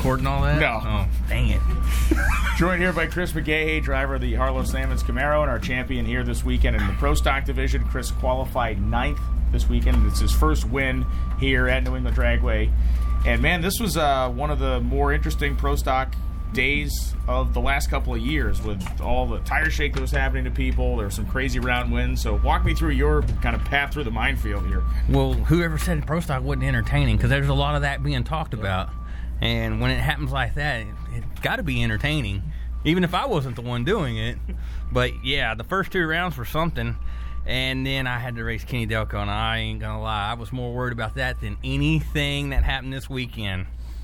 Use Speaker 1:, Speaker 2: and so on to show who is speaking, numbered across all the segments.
Speaker 1: recording all that?
Speaker 2: No.
Speaker 1: Oh, dang it.
Speaker 2: Joined here by Chris McGahey, driver of the Harlow Salmons Camaro, and our champion here this weekend in the Pro Stock division. Chris qualified 9th this weekend. It's his first win here at New England Dragway. And, man, this was one of the more interesting Pro Stock days of the last couple of years with all the tire shake that was happening to people. There were some crazy round wins. So walk me through your kind of path through the minefield here.
Speaker 1: Well, whoever said Pro Stock wasn't entertaining, because there's a lot of that being talked about. And when it happens like that, it's got to be entertaining, even if I wasn't the one doing it. But, yeah, the first 2 rounds were something. And then I had to race Kenny Delco, and I ain't going to lie, I was more worried about that than anything that happened this weekend.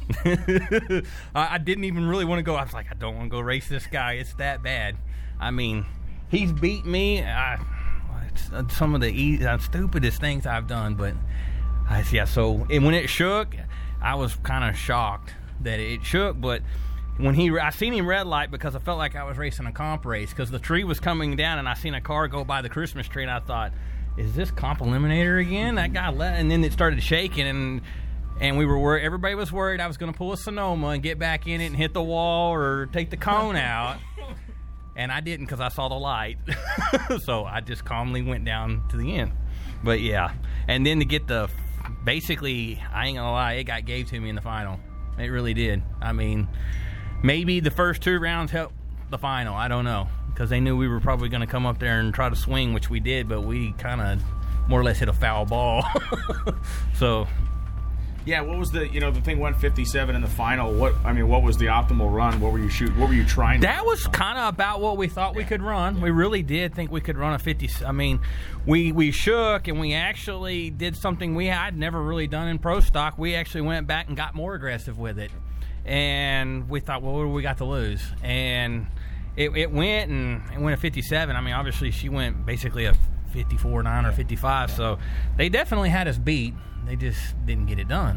Speaker 1: I didn't even really want to go. I was like, I don't want to go race this guy. It's that bad. I mean, he's beat me. It's some of the stupidest things I've done. But, so when it shook, I was kind of shocked that it shook. But when I seen him red light, because I felt like I was racing a comp race, because the tree was coming down, and I seen a car go by the Christmas tree, and I thought, is this Comp Eliminator again? That guy and then it started shaking, and we were worried. Everybody was worried I was going to pull a Sonoma and get back in it and hit the wall or take the cone out. And I didn't, because I saw the light. So I just calmly went down to the end. But, yeah. And then to get basically, I ain't going to lie, it got gave to me in the final. It really did. I mean, maybe the first 2 rounds helped the final. I don't know. Because they knew we were probably going to come up there and try to swing, which we did. But we kind of more or less hit a foul ball. So...
Speaker 2: Yeah, what was the thing went 57 in the final? What was the optimal run? What were you shooting? What were you trying to do?
Speaker 1: That was kind of about what we thought we could run. We really did think we could run a 50. I mean, we shook, and we actually did something I'd never really done in Pro Stock. We actually went back and got more aggressive with it. And we thought, well, what do we got to lose? And it went a 57. I mean, obviously she went basically a 54.9 or 55, so they definitely had us beat. They just didn't get it done.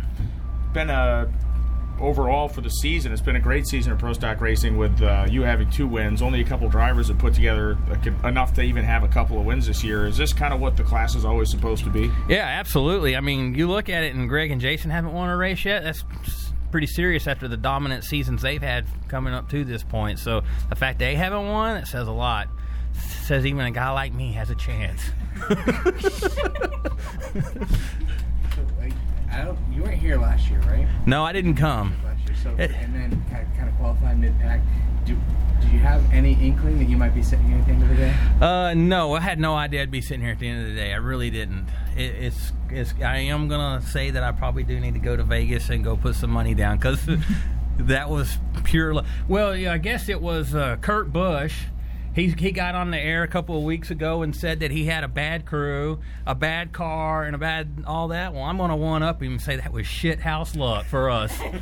Speaker 2: Overall for the season, it's been a great season of Pro Stock racing with you having 2 wins. Only a couple drivers have put together enough to even have a couple of wins this year. Is this kind of what the class is always supposed to be?
Speaker 1: Yeah, absolutely. I mean, you look at it, and Greg and Jason haven't won a race yet. That's pretty serious after the dominant seasons they've had coming up to this point. So the fact they haven't won, it says a lot. It says even a guy like me has a chance.
Speaker 3: You weren't here last year, right?
Speaker 1: No, I didn't come.
Speaker 3: Last year, and then kind of qualified mid-pack. Do you have any inkling that you might be sitting here at the end of the day?
Speaker 1: No, I had no idea I'd be sitting here at the end of the day. I really didn't. I am gonna say that I probably do need to go to Vegas and go put some money down, because that was pure. Well, yeah, I guess it was Kurt Busch. He got on the air a couple of weeks ago and said that he had a bad crew, a bad car, and a bad all that. Well, I'm going to one-up him and say that was shit house luck for us.
Speaker 3: Hey,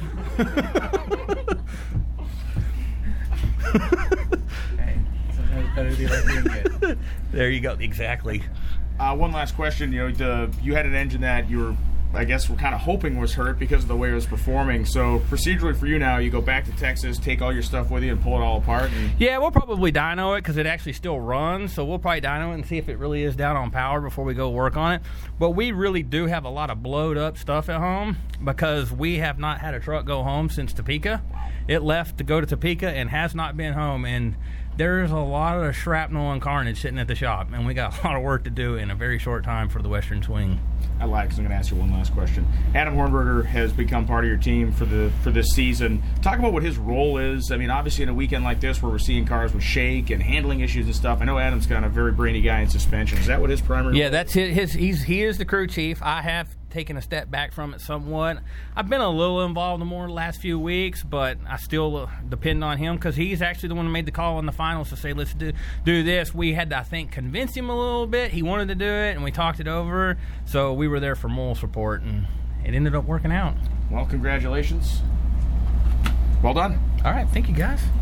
Speaker 3: sometimes it's better to be like being good.
Speaker 1: There you go. Exactly.
Speaker 2: One last question. You had an engine that you were, I guess, we're kind of hoping was hurt because of the way it was performing. So procedurally for you now, you go back to Texas, take all your stuff with you, and pull it all apart?
Speaker 1: Yeah, we'll probably dyno it, because it actually still runs. So we'll probably dyno it and see if it really is down on power before we go work on it. But we really do have a lot of blowed up stuff at home, because we have not had a truck go home since Topeka. It left to go to Topeka and has not been home. And there's a lot of shrapnel and carnage sitting at the shop, and we got a lot of work to do in a very short time for the Western Swing.
Speaker 2: I lied, because I'm going to ask you one last question. Adam Hornberger has become part of your team for this season. Talk about what his role is. I mean, obviously in a weekend like this where we're seeing cars with shake and handling issues and stuff, I know Adam's kind of a very brainy guy in suspension. Is that what his primary
Speaker 1: Yeah,
Speaker 2: role
Speaker 1: that's he is the crew chief. I have taken a step back from it somewhat. I've been a little involved more the last few weeks, but I still depend on him, because he's actually the one who made the call in the finals to say, let's do this. We had to, I think, convince him a little bit. He wanted to do it, and we talked it over. So we were there for moral support, and it ended up working out.
Speaker 2: Well, congratulations. Well done.
Speaker 1: All right, thank you, guys.